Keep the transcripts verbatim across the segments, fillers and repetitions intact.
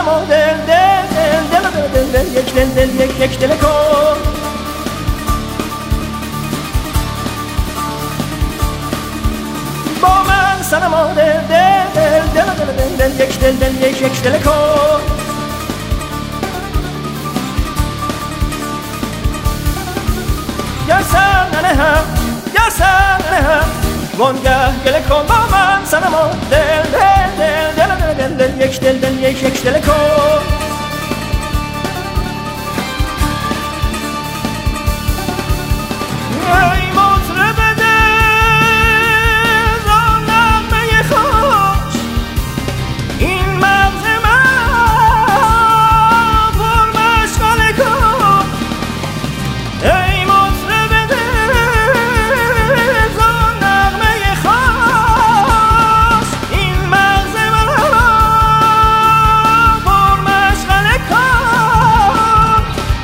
صنما دل دل دل دل دل دل یک دل دل یک یک دل کن با من صنما دل دل دل دل دل دل یک دل دل یک یک دل کن گر سر ننهم گر سر ننهم وانگه گله کن با من صنما دل دل دل دل دل دل یک دل دل یک یک دل کن ای مطرب دل را نغمه خوش این مغز من پر مشغله کن ای مطرب دل را نغمه خوش این مغز من پر مشغله کن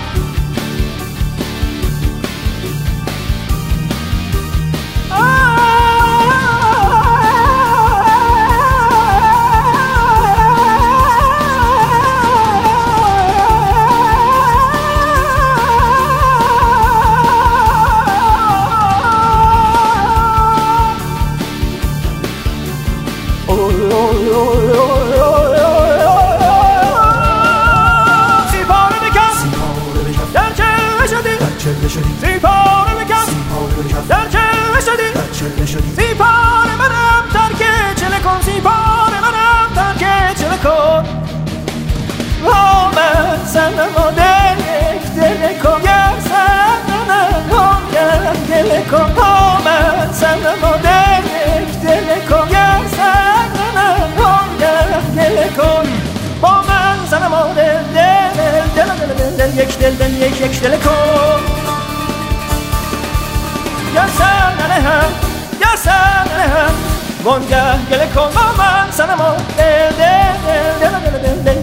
سیپاره بکن در چله شدی سیپاره بکن در چله شدی سیپاره منم ترک چله کن سیپاره منم ترک چله کن با من صنما دل یک دل کن گر صنما دل کن با من صنما دل یک دل کن گر صنما دل کن با من صنما دل دل دل دل دل یک دل دل یک یک دل کن گر سر ننهم گر سر ننهم وانگه گله کن با من صنما دل دل دل دل دل